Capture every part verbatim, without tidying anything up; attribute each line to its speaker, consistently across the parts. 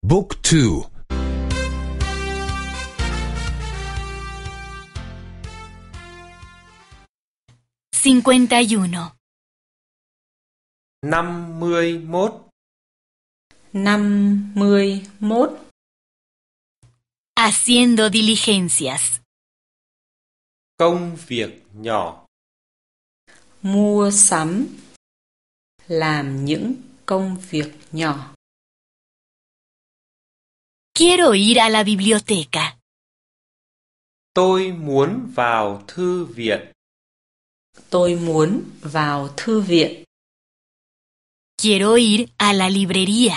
Speaker 1: Book two.
Speaker 2: cincuenta y uno.
Speaker 3: năm mươi mốt.
Speaker 4: năm mươi mốt.
Speaker 2: Haciendo diligencias.
Speaker 3: Công việc nhỏ.
Speaker 4: Mua sắm. Làm những công việc nhỏ.
Speaker 2: Quiero ir a la biblioteca.
Speaker 3: Tôi muốn vào thư viện.
Speaker 4: Tôi muốn vào thư viện.
Speaker 2: Quiero ir a la librería.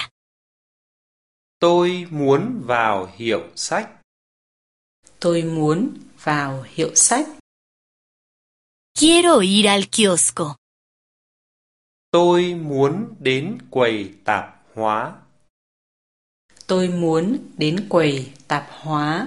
Speaker 3: Tôi muốn vào hiệu sách.
Speaker 4: Tôi muốn vào hiệu sách.
Speaker 2: Quiero ir al kiosco.
Speaker 3: Tôi muốn đến quầy tạp hóa.
Speaker 4: Tôi muốn đến quầy tạp hóa.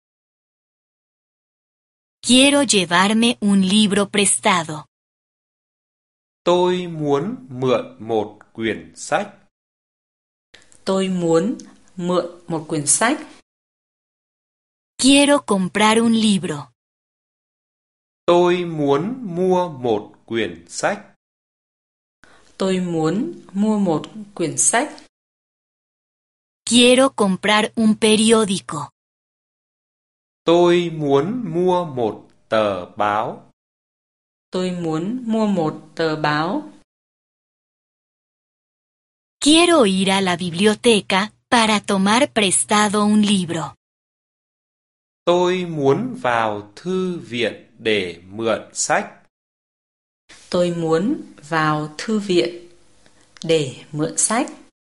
Speaker 2: Quiero llevarme un libro prestado.
Speaker 3: Tôi muốn mượn một quyển sách.
Speaker 4: Tôi muốn mượn một quyển sách.
Speaker 2: Quiero comprar un libro.
Speaker 3: Tôi muốn mua một quyển sách.
Speaker 4: Tôi muốn mua một quyển sách.
Speaker 2: Quiero comprar un periódico.
Speaker 3: Tôi muốn mua một tờ báo.
Speaker 4: Tôi muốn mua một tờ báo.
Speaker 2: Quiero ir a la biblioteca para tomar prestado un libro.
Speaker 3: Tôi muốn vào thư viện để mượn sách.
Speaker 4: Tôi muốn vào thư viện để mượn sách.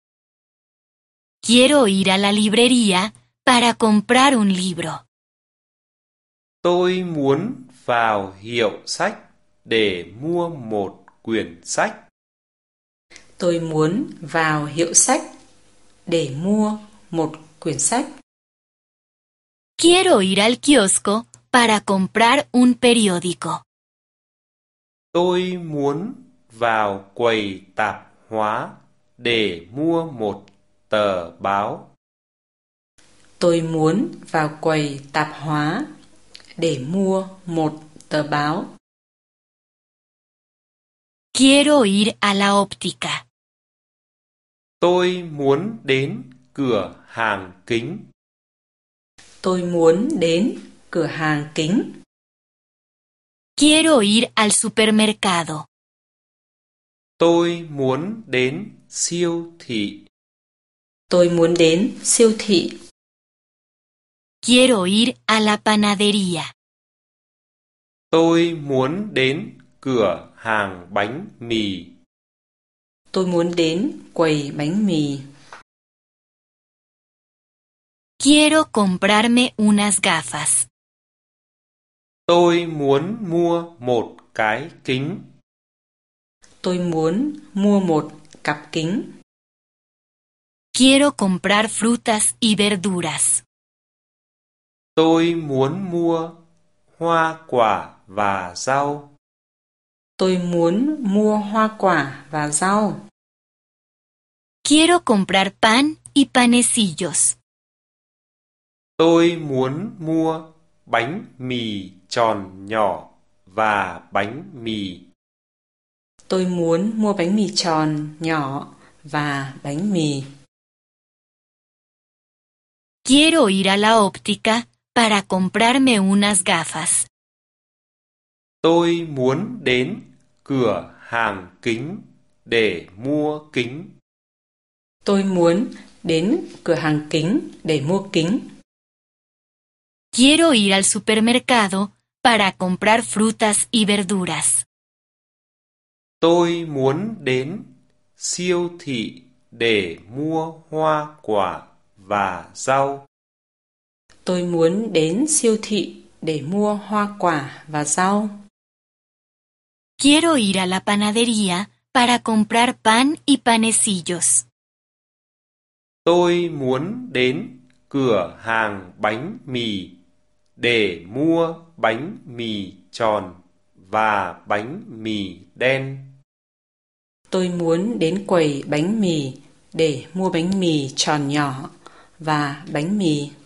Speaker 2: Quiero ir a la librería para comprar un libro.
Speaker 3: Tôi muốn vào hiệu sách để mua một quyển sách.
Speaker 4: Tôi muốn vào hiệu sách để mua một quyển sách.
Speaker 2: Quiero ir al kiosco para comprar un periódico.
Speaker 3: Tôi muốn vào quầy tạp hóa để mua một tờ báo.
Speaker 4: Tôi muốn vào quầy tạp hóa để mua một tờ báo.
Speaker 2: Quiero ir a la óptica.
Speaker 3: Tôi muốn đến cửa hàng kính.
Speaker 4: Tôi muốn đến cửa hàng kính.
Speaker 2: Quiero ir al supermercado.
Speaker 3: Tôi muốn đến siêu thị.
Speaker 4: Tôi muốn đến siêu thị.
Speaker 2: Quiero ir a la panadería.
Speaker 3: Tôi muốn đến cửa hàng bánh mì.
Speaker 4: Tôi muốn đến quầy bánh mì.
Speaker 2: Quiero comprarme unas gafas.
Speaker 3: Tôi muốn mua một cái kính.
Speaker 4: Tôi muốn mua một cặp kính.
Speaker 2: Quiero comprar frutas y verduras.
Speaker 3: Tôi muốn mua hoa quả và rau.
Speaker 4: Tôi muốn mua hoa quả và rau.
Speaker 2: Quiero comprar pan y panecillos.
Speaker 3: Tôi muốn mua bánh mì tròn nhỏ và bánh mì.
Speaker 4: Tôi muốn mua bánh mì tròn nhỏ và bánh mì.
Speaker 2: Quiero ir a la óptica para comprarme unas gafas.
Speaker 3: Tôi muốn đến cửa hàng kính để mua kính.
Speaker 4: Tôi muốn đến cửa hàng kính để mua kính.
Speaker 2: Quiero ir al supermercado para comprar frutas y verduras.
Speaker 3: Tôi muốn đến siêu thị để mua hoa quả và rau.
Speaker 4: Tôi muốn đến siêu thị để mua hoa quả và rau.
Speaker 2: Quiero ir a la panadería para comprar pan y panecillos.
Speaker 3: Tôi muốn đến cửa hàng bánh mì để mua bánh mì tròn và bánh mì đen.
Speaker 4: Tôi muốn đến quầy bánh mì để mua bánh mì tròn nhỏ và bánh mì.